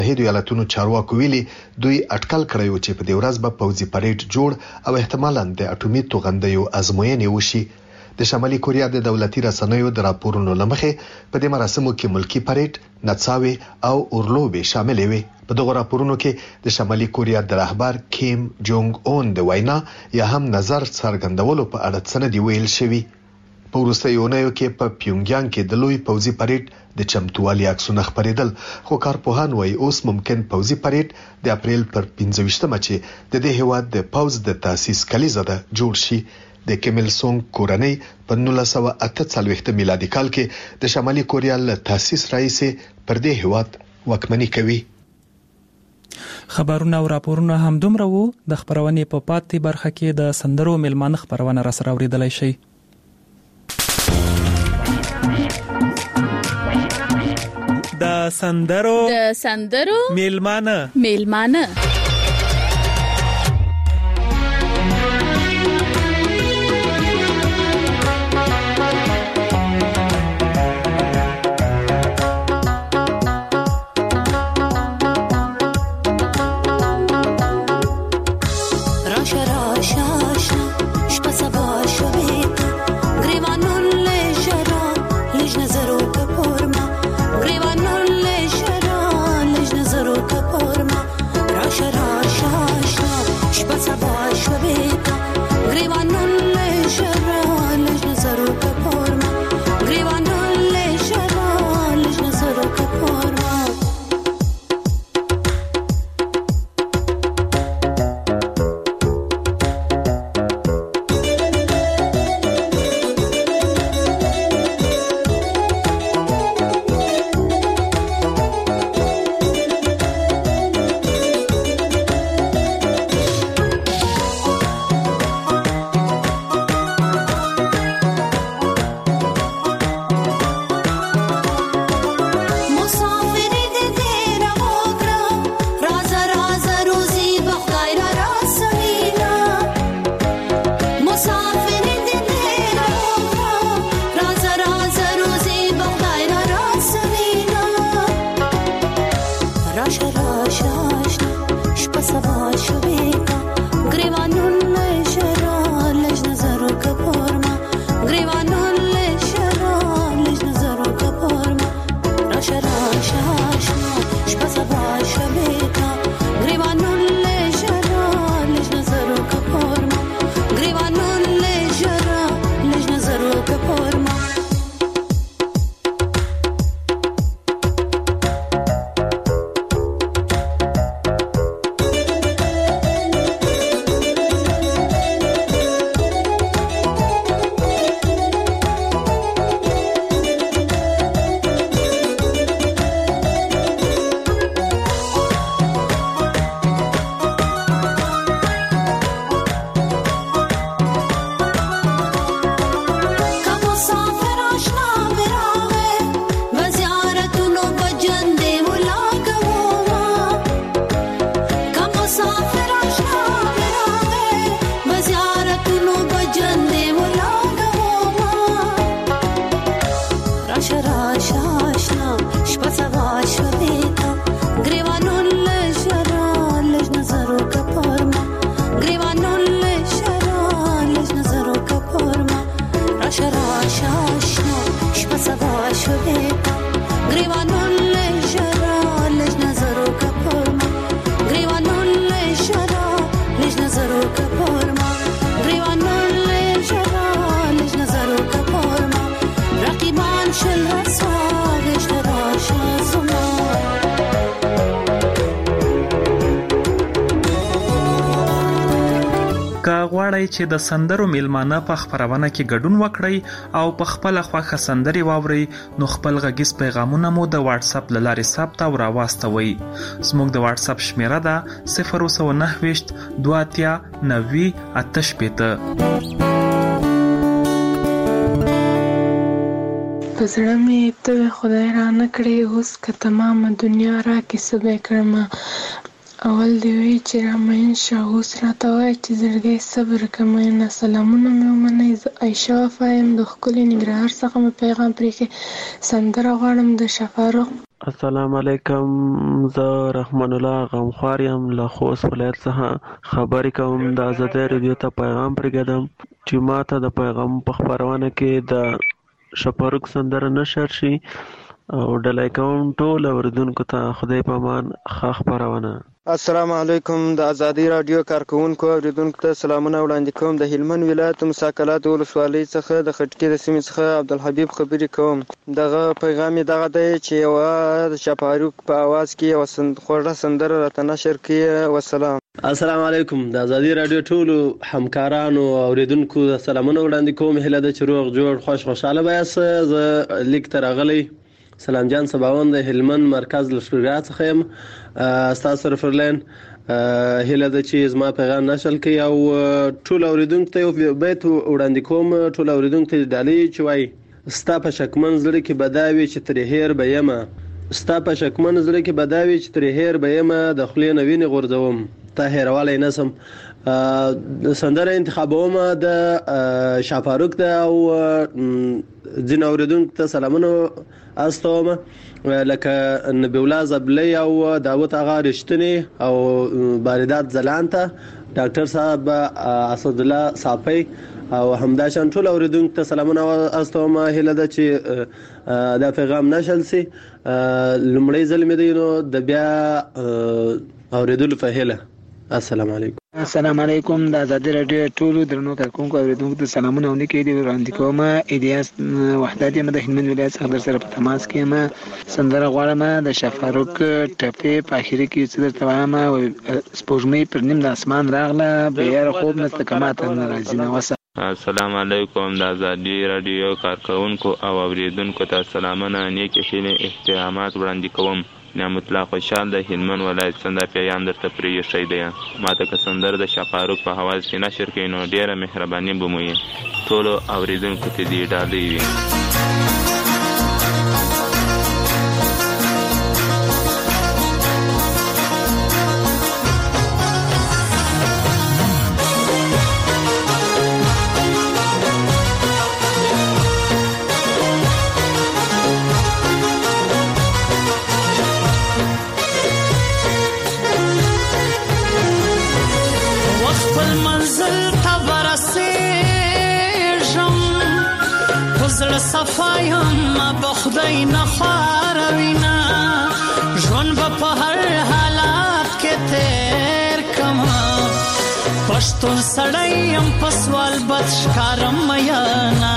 متحده ایالاتونو چارواکو ویلي دوی اټکل کړی و چې په دې ورځ به پوځي پریډ جوړ او احتمالاً د اټومي توغندیو ازموینې وشي. د شمالي کوریا د دولتي رسنیو د راپورونو لمخې په دې مراسمو کې ملکی پریډ، نڅاوي او اورلوبې شامل وي. په دغه راپورونو کې د شمالي کوریا د رهبر کیم جونګ اون د وینا یا هم نظر څرګندولو په اړه څه نه دی ویل شوی. په وروستیو اونیو کې په پیونګیانګ کې د لوی پوځي پریډ د چمتووالي عکسونه خپرېدل، خو کارپوهان وايي اوس ممکن پوځي پریډ د اپریل پر 15مه چې د دې هیواد د پوځ د تاسیس کلیزه ده جوړ شي. د کیم ایل سونګ کورنۍ په 1948 میلادي کال کې د شمالي کوریا له تاسیس راهیسې پر دې هیواد واکمني کوي. خبرونه او راپورونه هم دومره وو. د خبرونې په پاتې برخه کې د سندرو میلمانه خبرونه را سره اوریدلای شي. د سندرو میلمانه غواړئ چې د سندرو میلمانه په خبرونه کې ګډون وکړئ او په خپل خوښه سندري واورئ، نو خپل غږیز پیغامونه مو د واتس اپ لارې ثبت او راواستوئ. زموږ د واتس اپ شمیره ده 029 289 88. پزړه مې ته خدای را نه کړې، اوس که تمامه دنیا را کې څه به کړم. اول دی وی چې را مین شه، اوس راته وایي چې زړګی صبر کمینه. سلامونه مې ومنئ، زه عایشه وفا یم د ښکلي ننګرهار څخه مې پیغام پرېښی. سندره غواړم د شفاروق السلام علیکم. زه رحمان الله غمخوار یم له خوست ولایت څخه خبرې کوم. د ازادۍ راډیو ته پیغام پرېږدم چې ما ته د پیغام په خپرونه کې د شپاروک سندره نشر شي او ډالۍ کوم ټول اوریدونکو ته. خدای په امان. ښه خپرونه. السلام علیکم. د ازادي رادیو کارکونکو اوریدونکو ته سلامونه وړاندې کوم. د هلمند ولایت مساکلات ولسوالۍ څخه د خټکي د سیمې څخه عبدالحبیب خبرې کوم. دغه پیغام دغه دی چې یوه د شپاروک په اواز کې یوه خوږه سندره راته نشر کړي. والسلام. السلام علیکم. د ازادي رادیو ټولو همکارانو او اوریدونکو سلامونه وړاندې کوم. هیله ده چې روغ جوړ خوشحاله به یاست. زه لیک ته راغلی سلام جان سباوند د هلمند مرکز لشکرګاه څخه یم. ستاسو سره فرلین هیله ده چې زما پیغام نشر کړي او ټول اوریدونکو ته یو بیت وړاندې کوم. ټول اوریدونکو ته ډالۍ چې وایي ستا په شکمن زړه کې به دا وي چې ترې هېر به یمه، ستا په شکمن زړه کې به دا وي چې ترې هېر به یمه، د خولې نه وینې غورځوم تا هېرولی نه سم. سندره انتخابوم د شاپاروک ده او ځینې اوریدونکو ته سلامونه استوم لکه نبی الله زبلی او داوود آغا رښتینی او باردات ځلانته، ډاکټر صاحب اسدالله صافی او همداشان ټول اوریدونکو ته سلامونه استوم. هیله ده چې دا پیغام نشر شي. لومړی ځل مې دی نو د بیا اوریدلو په هیله. السلام علیکم. السلام علیکم. د ازادي رادیو ټولو درنو کارکونکو اوریدونکو ته سلامونه او نیکې دي وړاندې کوم. الیاس وحدت یم د هلمند ولایت څخه در سره په تماس کې یم. سندره غواړم د شفاروک ټپې په اخري کې څه درته وایم. سپوږمۍ پر نیم د اسمان راغله بیا خوب نسته که ماته نه راځي نه. السلام علیکم. د ازادي رادیو کارکونکو او اوریدونکو ته سلامونه نیکې هیلې احترامات وړاندې کوم. نعمت الله خوشحال د هلمند ولایت څخه پیغام درته پرېښی دی. ما ته که سندره د شپاروک په حواز کې نشر کړئ نو ډېره مهرباني به مو وي. ټولو اوریدونکو ته دې ډالۍ وي. صفایم بخدای نخواروینا ژوند به په هر حالات کې تیر کما پښتون سړی یم په سوال بد ښکارم میانا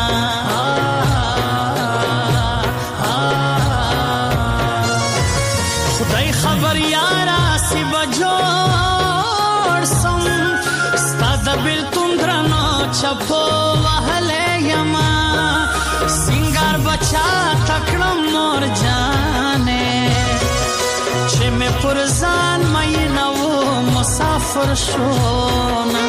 خدای خبر یارا سی بجوړ سم ستا د بیلتون درنو چپو وهلی یما سنگار بچا تکڑم مور جانے چه میں پرزان مئی نو مسافر شونا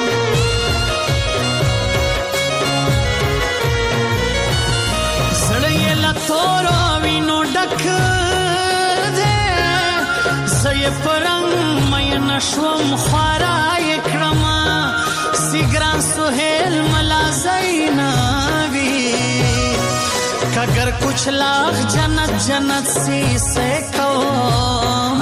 زڑی لطورو وینو ڈک دے زی پرنگ مئی نشوم خوارا اکرما سیگران سوہیل ملا زیناوی اگر کچھ لاکھ جنت جنت سی سے کہو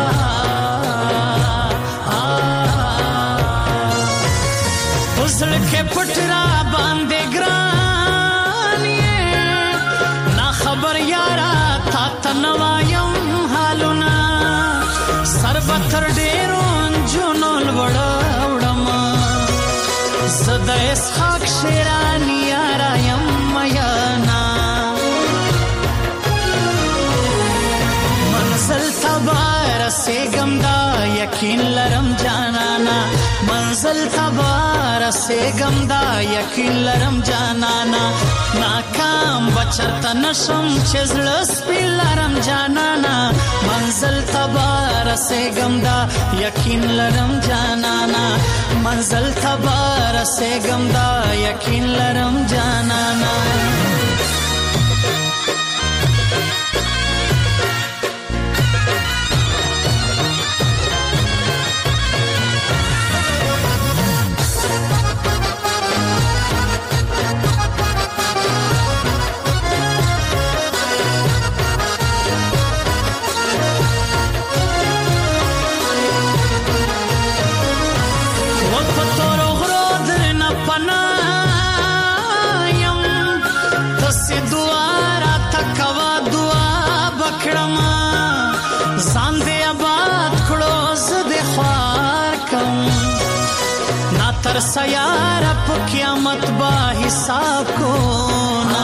حسن کے پٹرا باندے گرانیے نا خبر یارا تا تنوایم حالونا سربتر ڈیرون جنول وڑا وڑما زد اسحاق شیرانی یارا یم میانا منزل تبار سیگم دا یقین لرم جانانا منزل تبار سیگم دا یقین لرم جانانا ناکام بچرتا نشم چزل سپی لرم جانانا منزل تبار سیگم دا یقین لرم جانانا منزل تبار سیگم دا یقین لرم جانانا هر سیاره په قیامت با حساب کو نا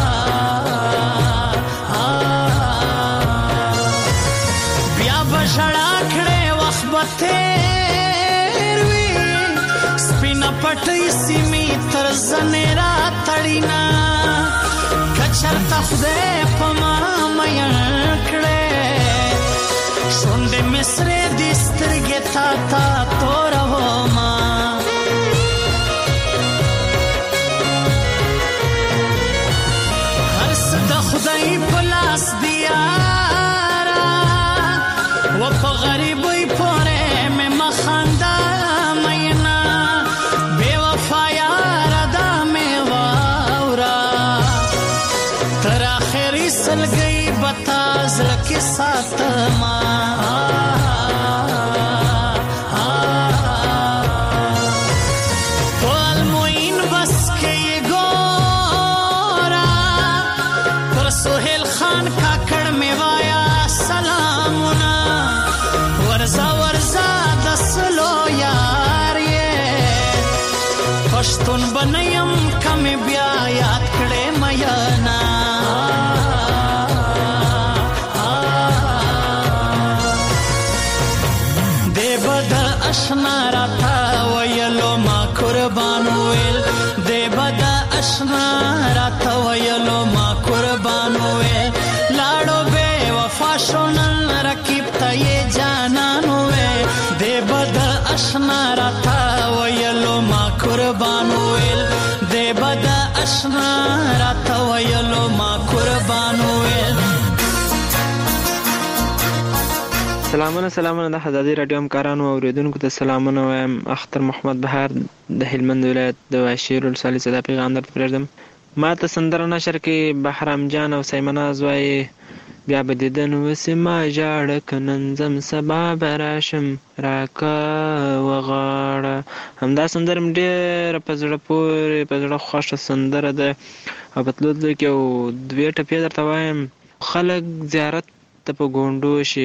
بیا بشړا کړه وخت بتیر وی سپینا پټي سیمې تر زنیرا تړینا کچرتا خدای پما مې کړه شونډې مصرې د سترګې تا تور وما هر څه د خدای په لاس دی یارا و په غریبۍ پورې مې مخانده مینا بې وفا یاره دا مې واوره تر آخري سلګۍ به تا زړه کې ساتما پښتون بنیم کم بیا یاد کړه میانا دیبد اشنا راتا ویلو ما قربان ویل دیبد اشنا راتا ویلو ما قربان ویل لاړو بے وفا شونن رکیب ته جانان ویل دیبد اشنا راتا ویلو ما قربان ویل دیبد اشنا راتا ویلو ما قربان ویل سلامونه د حزادي رادیو همکارانو او اوریدونکو ته سلامونه وایم. اختر محمد بهار د هلمند ولایت د واشیر ولسوالۍ څخه د پیغام درته پرېږدم. ما ته سندره نشر کې بهرام جان او سیمناز وایي بیا به دیدن وسې ما ژاړه که نن ځم سبا به راشم راکه وغاړه. همدا سندره مې ډېره په زړه پورې په زړه خوښه سندره ده او په تلو کې یو دوې ټپې درته وایم. خلک زیارت ته په ګونډو شي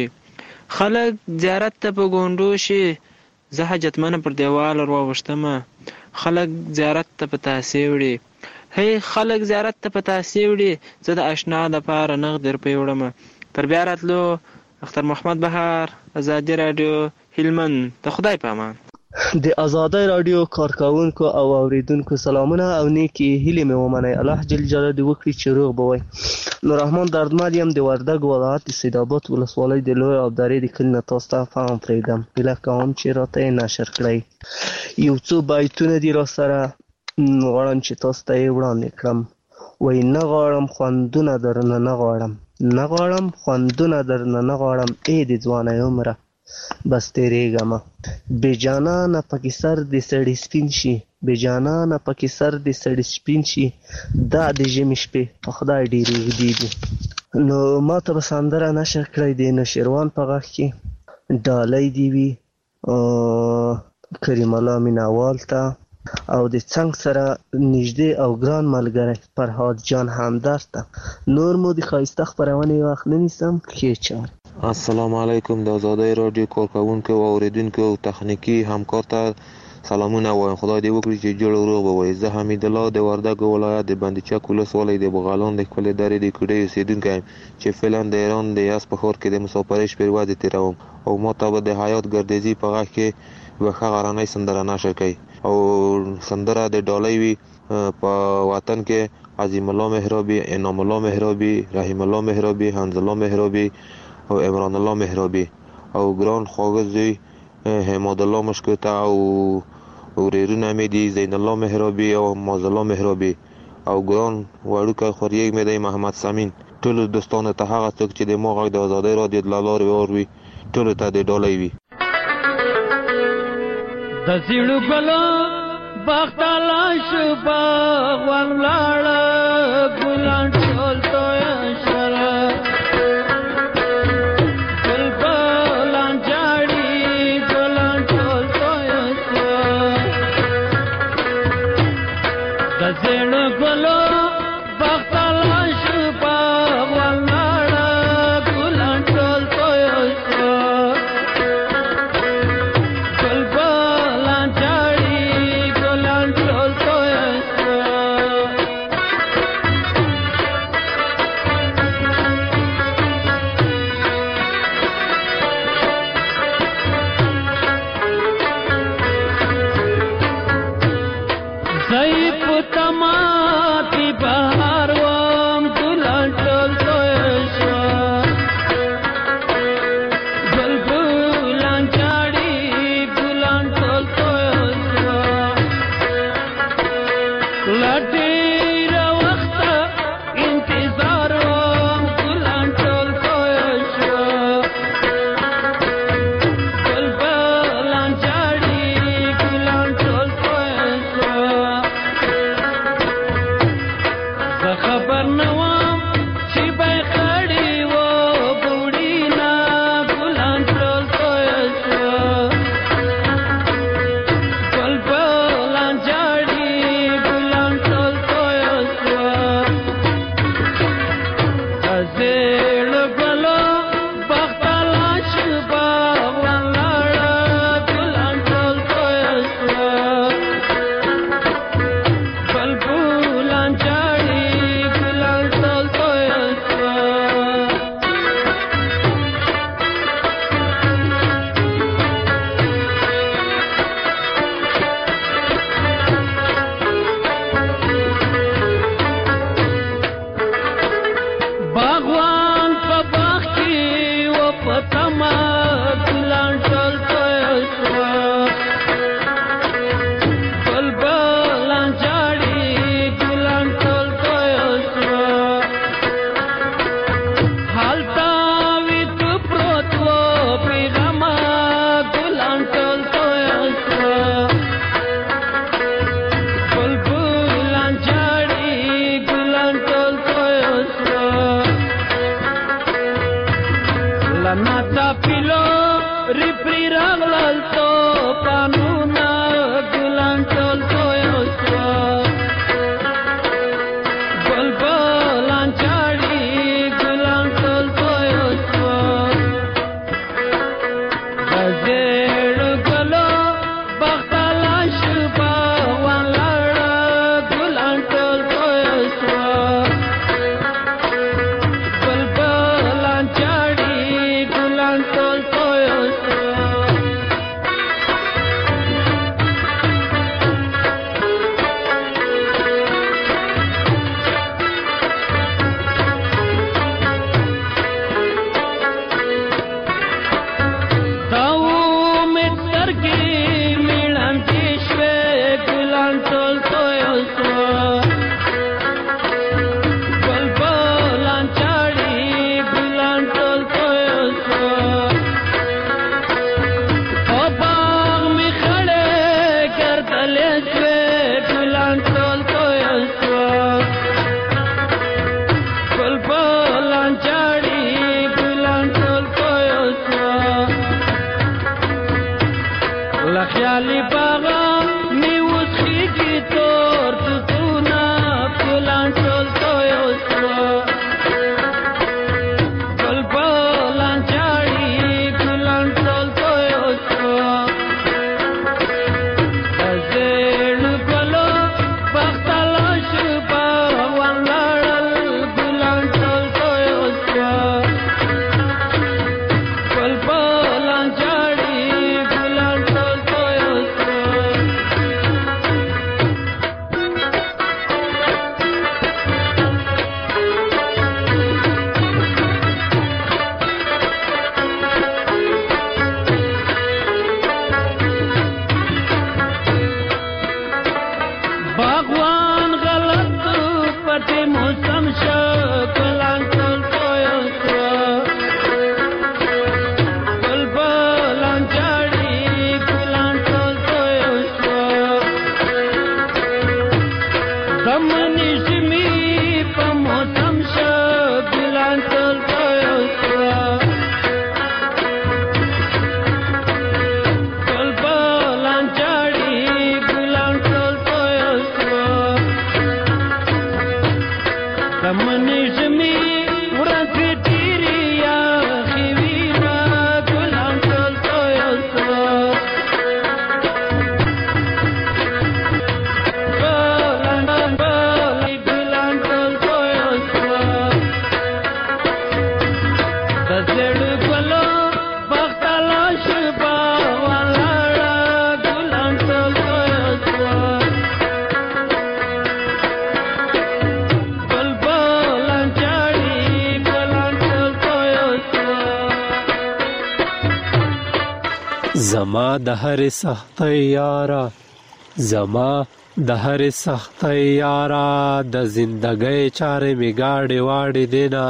زه حاجتمنه پر دیوال ور واوښتمه خلک زیارت ته په تاسې وړي هی خلک زیارت ته په تاسې وړي زه د اشنا دپاره نغد روپۍ وړمه. تر بیا راتلو. اختر محمد بهار، ازادي راډیو، هلمند. د خدای په امان. د ازادۍ راډیو کارکوونکو او اوریدونکو سلامونه او نیکی هیلې مې ومنئ. الله جل جلاله دې وکړي چې روغ به وئ. نور رحمان دردمل یم د وردګ ولایت د سیدآباد ولسوالۍ د لوی ابداري د کلي نه تاسو ته پیغام پرېږدم. هیله کوم چې راته یې نشر کړئ. یو څو بیتونه دي را سره غواړم چې تاسو ته یې وړاندې کړم. وایي نه غواړم خوندونه درنه نه غواړم ای د ځوانۍ عمره بس تیریږمه. بې جانانه پکې سر د سړي سپین شي دا د ژمي شپې په خدای ډېرې اوږدې دي. نو ما ته به سندره نشر کړی د نوشیروان په غږ کې ډالۍ دې وي کریم الله مینوال ته او د څنګ سره نږدې او ګران ملګری فرهاد جان همدرد ته. نور مو د ښایسته خپرونې وخت نه نیسم. ښې چارې. السلام علیکم. د ازادۍ راډیو کارکوونکو او اوریدونکو او تخنیکي همکار ته سلامونه وایم. خدای دې وکړي چې جوړ روغ به وئ. زه حمید الله د وردګ ولایت د بندچک ولسوالۍ د بغالان د ښکلې درې د کوډۍ اوسېدونکی یم چې فعلا د ایران د یزد په ښار کې د مسافرۍ شپې ورځې تېروم او ما ته به د حیات ګردیزي په غږ کې یوه ښه غرنۍ سندره نشر کوي او سندره د ډالۍ وي په وطن کې عظیم الله محرابي، انعام الله محرابي، رحیم الله محرابي، حمز الله محرابي او عمران الله محرابي او ګران خواږه زوی حماد الله مشکوته او ورېرونه مې دي زین الله محرابي او ماز الله محرابي او ګران وړوکی خوریږ مې دی محمد سمین. ټولو دوستانو ته هغه څوک چې د ما غږ د ازادۍ راډیو له لارې واوري ټولو ته د ډالۍ وي. د زیړو ګلو باغ ته لاړ شو باغ ولاړه ګلان ټول تویه شوه ګلان جاړي ګلان ټول تویه شوه د زیړو ګلو باغ ته لاړ شو باغ ولاړه ګلان ټول تویه شوه زما د هرې سختۍ یاره، زما د هرې سختۍ یاره، د زندګۍ چارې مې ګاډې واډې دینه.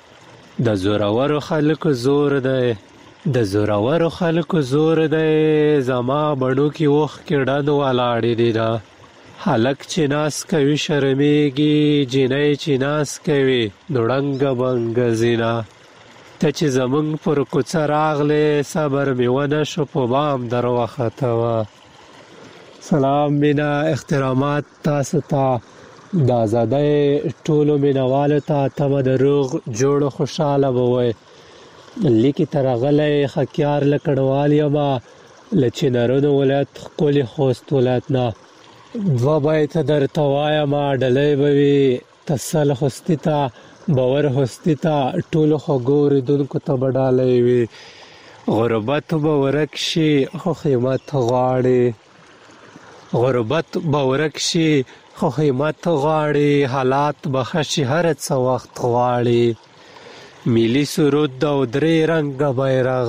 د زورورو خلکو زور دی، د زورورو خلکو زور دی، زما بڼو کې وخ کې ډن ولاړې دینه. هلک چې ناس کوي شرمېږي، جینۍ چې ناس کوي نو ړنګه بنګه ځینه. ته چې زمونږ پر کوڅه راغلې، صبر مې ونه شو په بام در وخته وه. سلام مینا احترامات تاسو ته، د ازادۍ ټولو مینوالو ته تمه د روغ جوړ خوشحاله به وئ. لیکې ته راغلی خکیار له کڼوال یمه، له چنارونو ولایت ښکلي خوست ولایت نه. دوه بیته درته وایمه، ډلۍ به وي تسل خوستي ته، باور هستی ته، ټولو خوږو اورېدونکو ته به ډالۍ وي. غربت به ورک شي خو خیمت غواړي، غربت به ورک شي خو خیمت غواړي، حالات به ښه شي هر څه وخت غواړي. ملي سرود او درې رنګه بیرغ،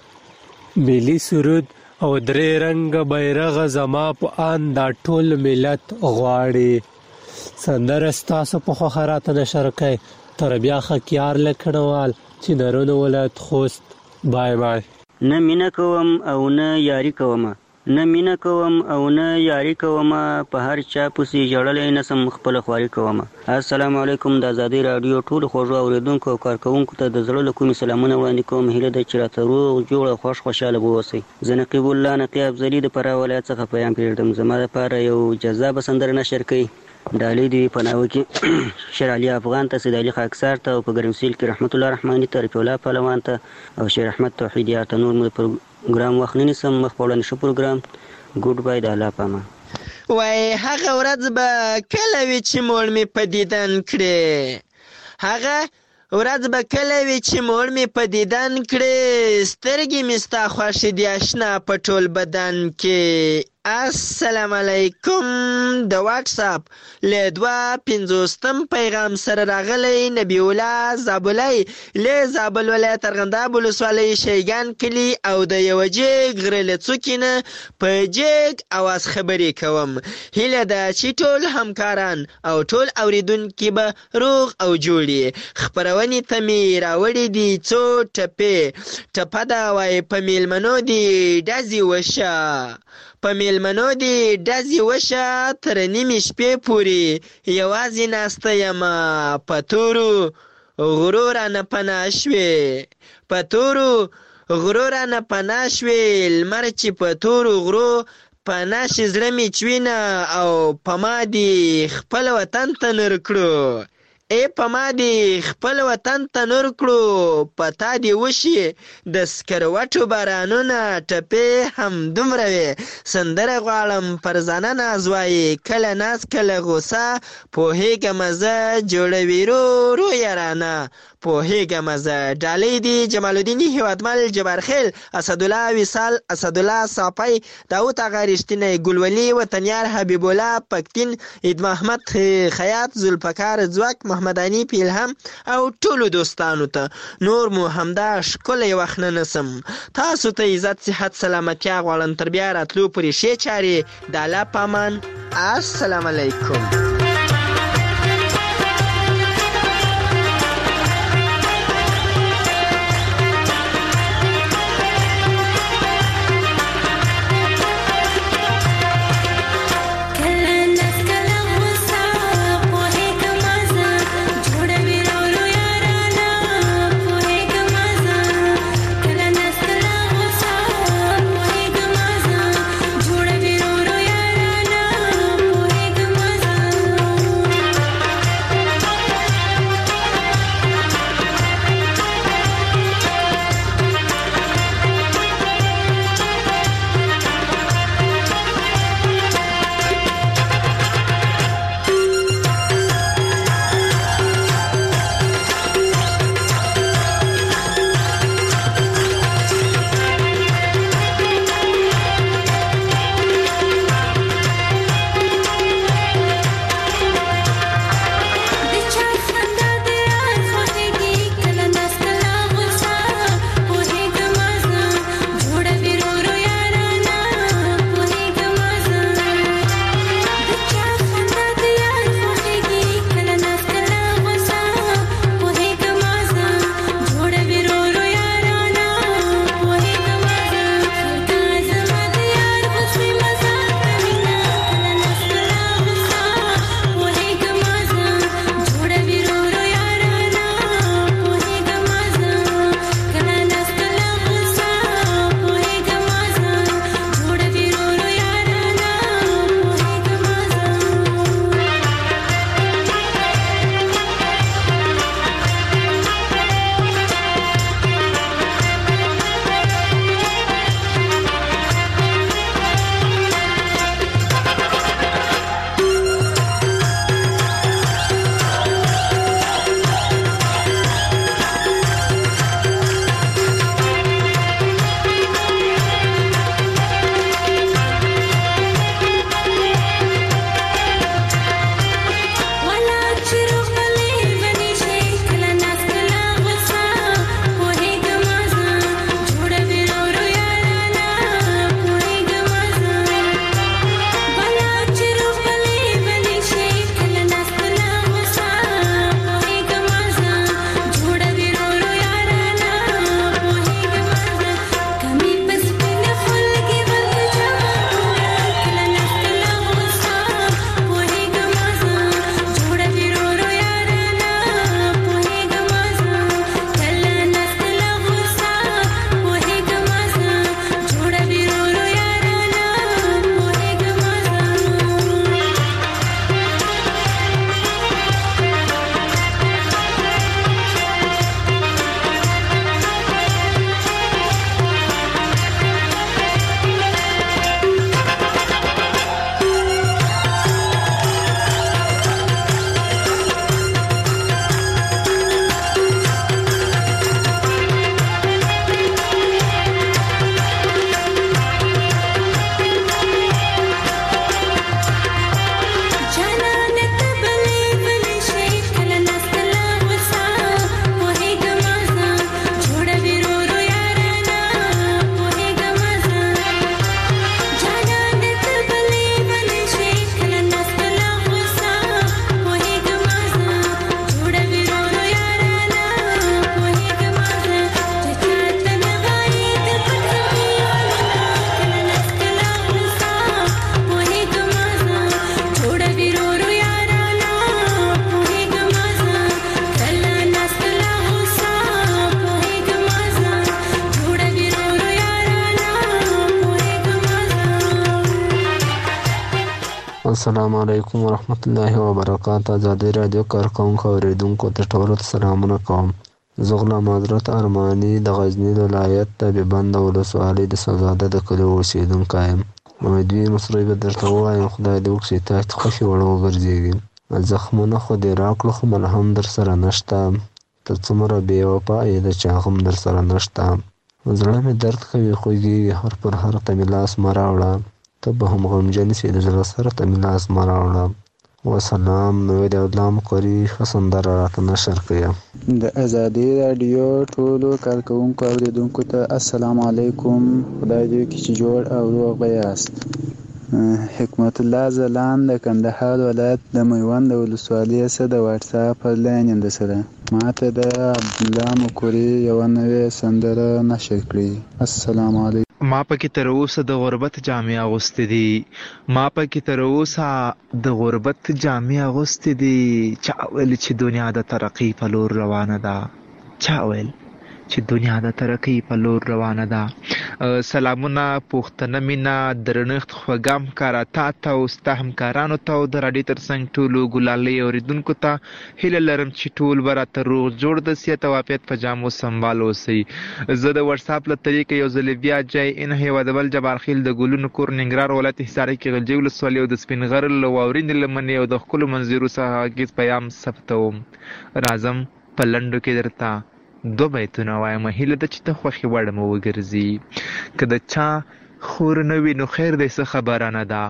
ملي سرود او درې رنګه بیرغ، زما په ان دا ټول ملت غواړي. سندره ستاسو په خوښه راته نشر کوئ. تر بیا خکیار له کڼوال چنارونو ولایت خوست. بای بای. نه مینه کوم او نه یاري کومه، نه مینه کوم او نه یاري کومه، په هر چا پسې ژړلی نسم خپله خواري کومه. السلام علیکم. د ازادۍ راډیو ټولو خوږو اورېدونکو او کارکوونکو ته د زړه له کومې سلامونه وړاندې کوم. هیله ده چې راته روغ جوړ او خوشحاله به اوسئ. زه نقیب الله نقي افضلي د فراه ولایت څخه پیغام پرېږدم. زما دپاره یو جذابه سندره نشر کوي. ډالۍ دې په ناوه کې شیر علي افغان ته، سید علي خاکسار ته، او په ګرمسیل کې رحمت الله رحماني ته، رفیع الله پهلوان ته، او شیر احمد توحیدیار ته. نور مو ګرام وخت نه نیسم، مخ په وړاندې ښه پروګرام. ګوډ بای، د الله په امان. وای هغه ورځ به کله وي چې موړ مې په دیدن کړې، هغه ورځ به کله وي چې موړ مې په دیدن کړې، سترګې مې ستا خوښې دي اشنا په ټول بدن کې. السلام علیکم. د واټساپ له 250 پیغام سره راغلی نبی الله زابلی له زابل ولایت ارغنداب ولسوالۍ شیګان کلي او د یو جګ غره له څوکې نه په جګ اواز خبرې کوم. هیله ده چې ټول همکاران او ټول اوریدونکي به روغ او جوړ. خپرونې ته مې راوړي دي څو ټپه ده وای په میلمنو دي ډزې وشه، په میلمنو دي ډزې وشه تر نیمې شپې پورې یوازې ناسته یمه، په تورو غرو رانه پناه شوې، په تورو غرو رانه پناه شوې، لمر چې په تورو غرو پناه شي زړه مې چوینه او په ما دي خپل وطن ته نور کړو. په ما دي خپل وطن ته نور کړو، په تا دي وشي د سکروټو بارانونه ټپې هم دومره وې. سندره غواړم پر ځانه ناز وایي کله ناز کله غوسه، پوهېږم زه جوړوي رو یارانه، پوهېږم زه. ډالۍ دي جمال الدین هیوادمل، جبار خیل، اسدالله وصال، اسدالله صافی، داود آغا رښتینی، ګلولي وطنیار، حبیب الله پکتین، عید محمد خیاط، ذوالفقار ځواک، محمد انیف الهام او ټولو دوستانو ته. نور مو همدا ښکلی وخت نه نسم. تاسو ته عزت صحت سلامتیا غواړم. تر بیا راتلو پورې ښې چارې. د الله په امان. السلام علیکم. السلام علیکم ورحمت الله وبرکاته. ازادي رادیو کارکونکو اوریدونکو ته ټولو ته سلامونه کوم. زه غلام حضرت ارماني د غزني ولایت د بند ولسوالۍ د سوزاده د کلي اوسیدونکی یم. امیدوارم سره به درته ووایم خدای دې وکړي تاسو ته خوښې وړ وګرځېږي. زخمونه خو دې راکړو خو ملهم در سره نشته. ته څومره بې وفا یې د چا غم در سره نشته. زړه مې درد کوي خوږېږي هر پر هر ته مې لاس مه راوړه. ته به هم غمجن سې د زړه سره ته مې لاس مه راوړه. وسلام. نوې د الله مقري ښه سندره راته نشر کړه. د ازادي راډیو ټولو کارکوونکو اوریدونکو ته السلام علیکم. خدای دې وکړي چې جوړ او روغ به یاست. حکمت الله ځلان د کندهار ولایت د میوند ولسوالۍ څخه د واتساپ لاین یم درسره. ما ته د عبدالله مقري یوه نوې سندره نشر کړې. السلام علیکم. ما پکې تر اوسه د غربت جامې اغوستې دي. ما پکې تر اوسه د غربت جامې اغوستې دي. چا ویل چې دنیا د ترقۍ په لور روانه ده. چا ویل چې دنیا د ترقۍ په لور روانه ده. سلامونه پوښتنه مینه درنښت خوږه همکاره تا ته او ستا همکارانو ته او د راډیو تر څنګ ټولو ګلالۍ اورېدونکو ته هیله لرم چې ټول به راته روغ جوړ د صحت او عافیت په جامو سنبال اوسئ. زه د وټساپ له طریقې یو ځل بیا جای ان هیواد بل جبار خیل د ګلونو کور ننګرهار ولایت حصاري کې غلجي ولسوالۍ او د سپین غر له واورینې لمنې او د ښکلو منظرو څخه غږیز پیغام ثبتوم. راځم په لنډو کې درته دو بیتونه وایم هیله ده چې ته خوښې وړ مو وګرځي. که د چا خور نه وي نو خیر دی څه خبره نه ده.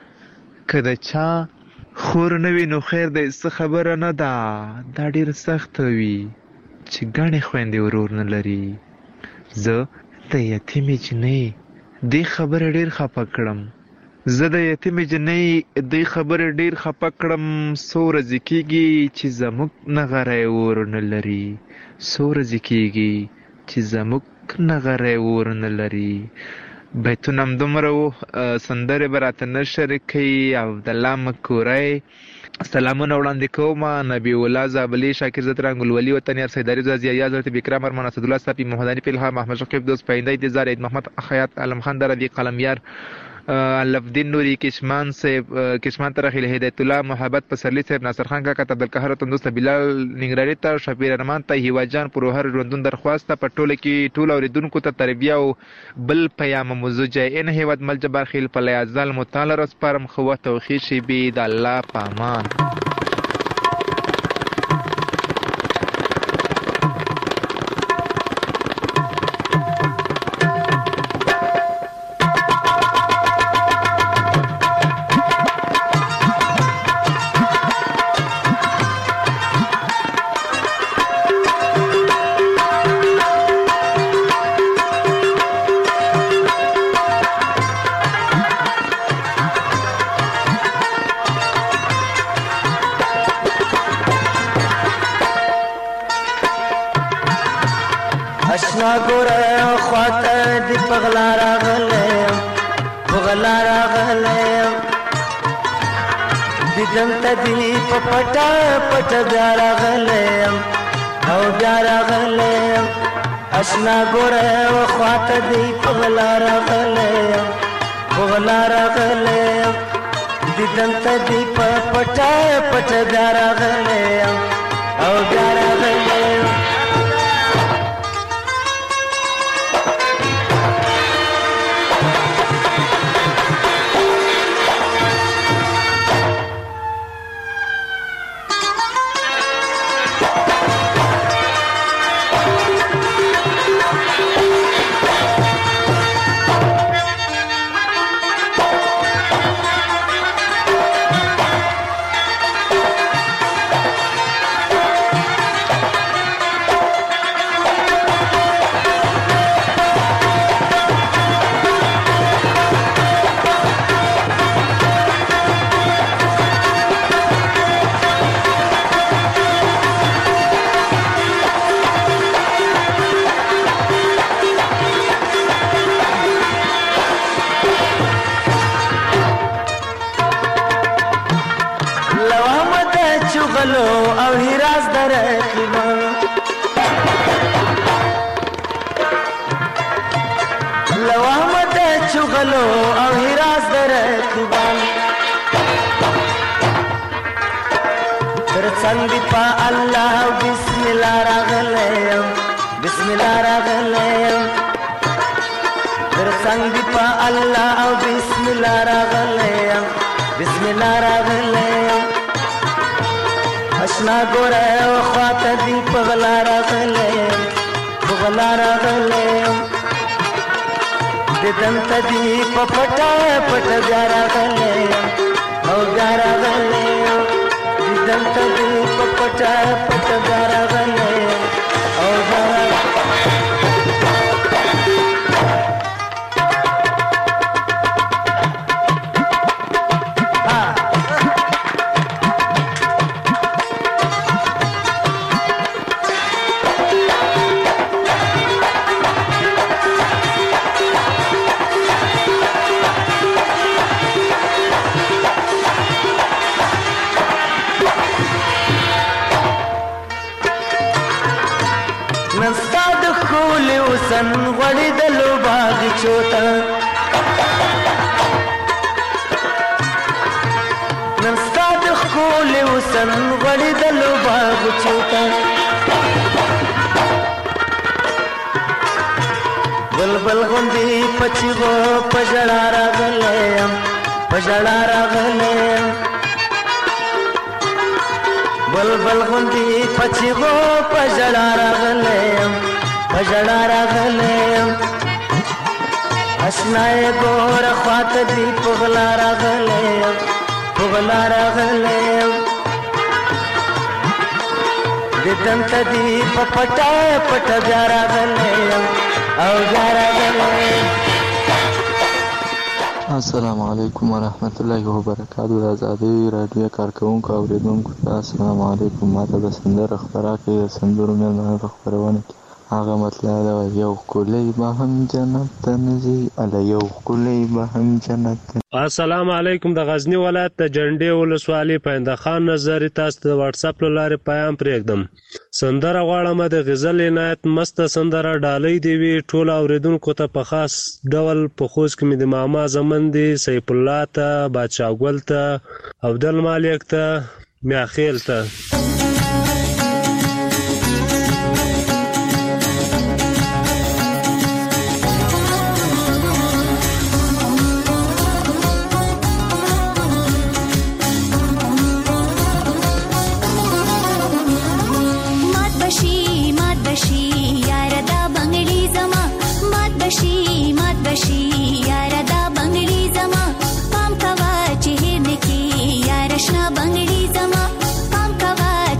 که د چا خور نه وي نو خیر دی څه خبره نه ده. دا ډېر سخته وي چې ګڼې خویندې ورور نه لري. زه د یتیمې جنۍ دې خبره ډېر خفه کړم. زه د یتیمې جنۍ دې خبره ډېر خفه کړم. څو ورځې کېږي چې زموږ نغری ور نه لري. څو ورځې کېږي چې زموږ نغری ور نه لري. بیتونه همدومره وو. سندرې به راته نشر کوي. عبدالله مکوری سلامونه وړاندې کوم. نبی الله زابلي شاکر زتران ګلولي وطنیار سیداري زازي یا حضرت بکرام ارمان اسدالله صافي محمداني فلها محمد شقیب دوست پایندای د زار عید محمد خیاط علم خان دربی قلمیار لفدین نوری کشمان صاحب کشمان ترخیل هدایت الله محبت پسرلی صاحب ناصر خان کاکا عبدالقاهر تندوست بلال ننګرهاري ته شفیع ارمان ته هیوا جان پروهر ژوندون درخواست په ټوله کې ټول اوریدونکو ته تربیه او بل پیام موزجه ان هیواد مل جبار خیل په لیازل متعال رسپارم خو توخی شی بي د الله پامان. اشنا ګوره وخواته دی پغلا راغله پغلا راغله دیدن ته دی پټه پټه بیا راغله او بیا راغله. څنګ دی په الله بسم الله راغلم بسم الله راغلم در څنګ دی په الله او بسم الله راغلم بسم الله راغلم اشنا ګوره خواته دی په غلا راغلم په غلا راغلم ددن تدی په پټه پټه بیا راغلم او بیا راغلم ددن تدی په پټه پټه بیا راغلم او بیا سن غړي د لوباغ چوتا نن ستاد خول وسن غړي د لوباغ چوتا بلبل غوندي پچغو پجړا راغلم پجړا راغلم بلبل غوندي پچغو پجړا راغلم پجړا راغلم اشنای ګور خواته دی پغلا راغلم پغلا راغلم ددن تدی پپټا پټ بیا راغلم او بیا راغلم. السلام علیکم ورحمت الله وبرکاته. د آزادۍ راډیو کارکوونکو اوریدونکو ته السلام علیکم. ماته د سندرو خپره کې د سندرو مېلمانه په خپرونه کې هغه مطلب دا یو ښکلی به هم جنت ته نه ځي اله یو ښکلی به هم جنت ته. السلام علیکم. د غزنی ولایت د جنډې ولسوالۍ پاینده خان نظري تاسو ته د واتساپ له لارې پیام پرېږدم. سندره غواړم د غزل عنایت مسته سندره ډالۍ دی وي ټول اوریدونکو ته په خاص ډول په خوست کې مې د ماما زمن دي سیف الله ته بادشاه ګل ته عبدل مالک ته میاخیل ته. بنگړي زما پام کوا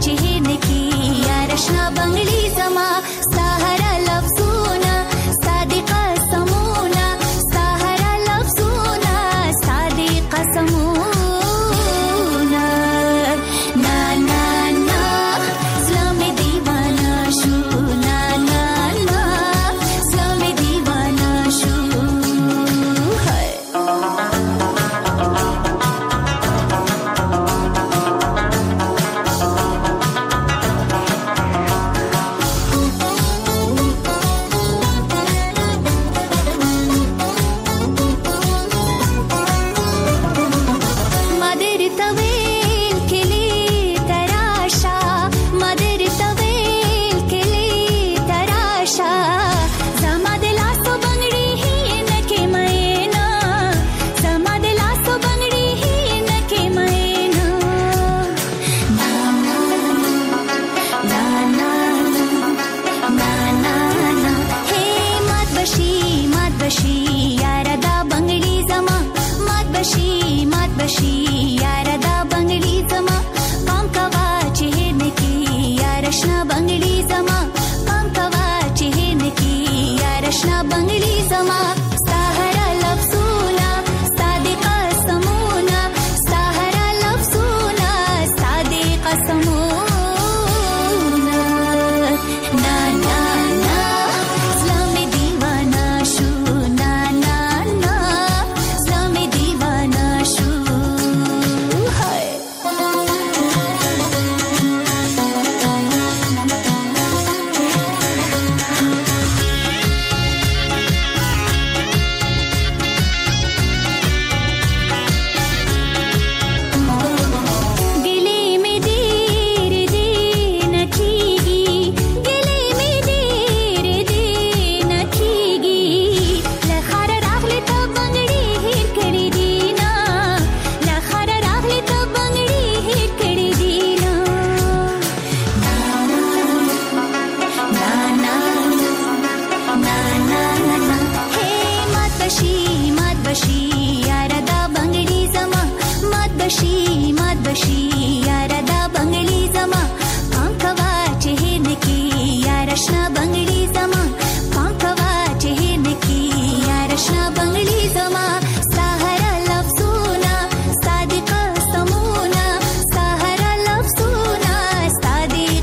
راشي یاره دا بنگړي زما پام کوا چې نکی یاره شنا بنگړي زما پام کوا چې نکی یاره شنا بنگړي زما سحر لفظونه صادق قسمونه سحر لفظونه صادق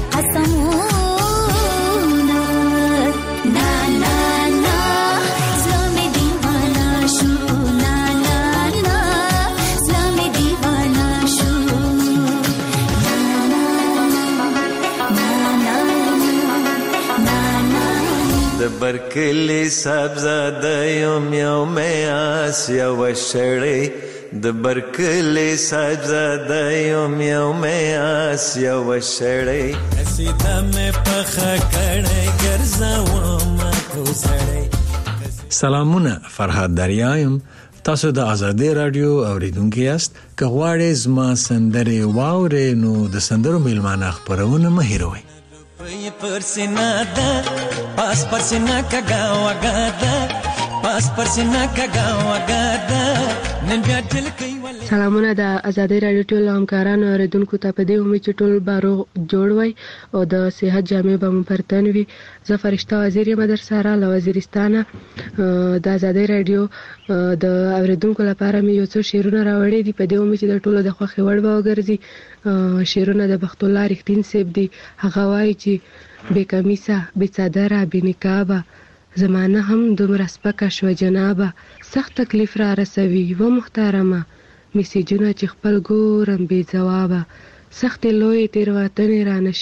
قسمونه نا نا نا زلمه دیوانه شو نا نا نا زلمه دیوانه شو د برکلی سبزاده یم یوم آس یو شړی د برکلی سبزاده یم یوم آس یو شړی سیده مې پخه کړی ګرځوم کوسړی. سلامونه، فرهاد دریایم. تاسو د ازادي رادیو اوریدونکو یاست. که غواړئ زما سندرې واورئ نو د سندرو میلمانه خپرونه مه هېروئ. پر سینا ده پاس پر سینا کګا وګاده پاس پر سینا کګا وګاده نن بیا ټل کوي. سلامونه د ازادي رادیو ټول همکارانو اوریدونکو ته په دې امید چې ټول باروغ جوړ وي او د صحت جامع به مو پرتن وي. زه فرشته وزیر یم در سره له وزیرستانه. د ازادي رادیو د اوریدونکو لپاره مې یو څو شعرونه راوړي دي په دې امید چې د ټولو د خوښې وړ به وګرځي. شعرونه د بخت الله رښتین صاحب دي. هغه وایي چې بې کمیسه بې څادره بې نقابه زمانه هم دومره سپکه شوه جنابه سخت تکلیف را رسوي و محترمه میسیجونه چې خپل ګورم بې ځوابه سختې لویې تېروتنې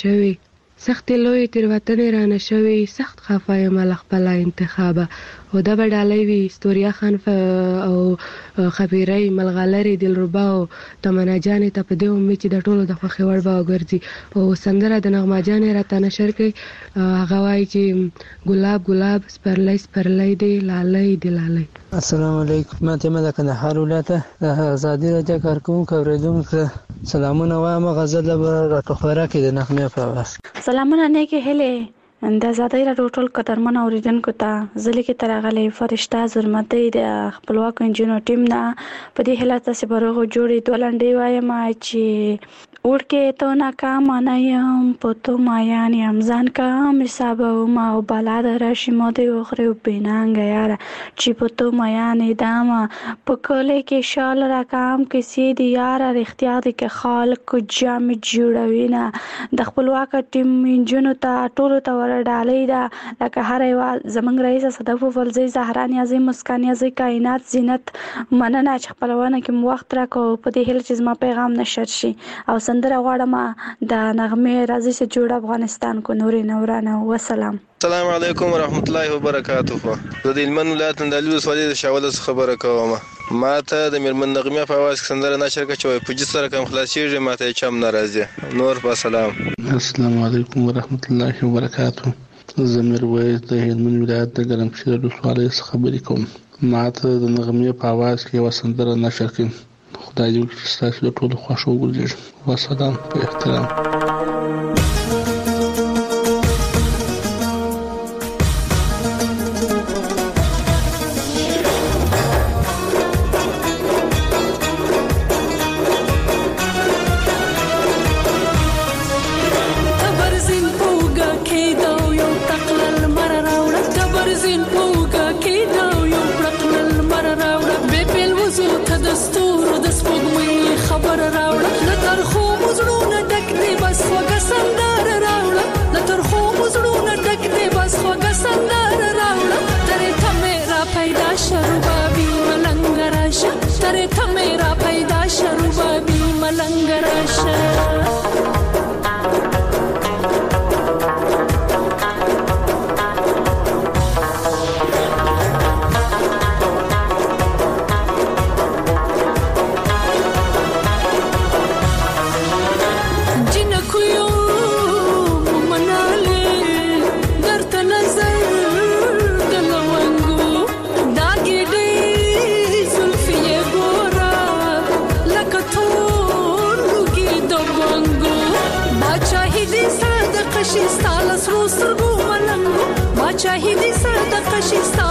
رانه شوې سخت خفه یم له خپله انتخابه. او دا به ډالۍ وي ستوریا خان او خبیرۍ ملغلرې دلربا او تمنا جانې ته په دې امید چې د ټولو د خوښې وړ به وګرځي. او سندره د نغمه جانې راته نشر کوي. هغه وایي چې ګلاب ګلاب سپرلی سپرلی دی لالۍ دی لالۍ. السلام علیکم. ما ته د کندهار ولایته د ازادي رادیو کارکوونکو اوریدونکو سلامونه وایم. غزل به راټوخوره کې د نغمې په اواز. سلامونه نیکې هیلې د ازادي رادیو ټول قدرمن اوریدونکو ته. زه لیکې تر غلې فرشته زرمتۍ د خپلواکو انجونو ټیم نه په دې هیله تاسې به روغ جوړې دوه لنډۍ وایم چې وړکې تو ناکام نه یم په تو مایان یم ځان کم حسابوم او بلا د راشي مو دې وخورې بېنانګه یاره چې په تو میانې دامه په کلی کې شال راکام کیسې دي یاره رښتیا دي که خلکو جامې جوړوي نه د خپلواکه ټیم انجونو ته ټولو ته ور ډالۍ ده لکه هر یوه زموږ رئیسه صدف وفلزۍ زهرا نیازۍ مسکا نیازۍ کائنات زینت مننه چې خپلونه کې مو وخت راکړو په دې هیله چې زما پیغام نشر شي. او سندره غواړم د نغمې راځي چې جوړ افغانستان کو نورې نورانه. وسلام. السلام علیکم ورحمت الله وبرکاته. زه د هلمند ولایت اندالو ولسوالۍ د شاوله څخه خبره کوم. ما ته د میرمن نغمې په اواز کې سندره نشر کړه چې په جس سره کوم خلاصېږي ما ته چم نه راځي. نور په سلام. السلام علیکم ورحمت الله وبرکاته. زه میرویس د هلمند ولایت د ګرمسیر ولسوالۍ څخه خبرې کوم. ما ته د نغمې په اواز کې یوه سندره نشر کړئ. خدای دې وکړي چې ستاسو د ټولو خوښه وګرځېږي. وسلام په احترام. شي ستاله سرو سترګو ملنګو ما چاهي دي سره د قشي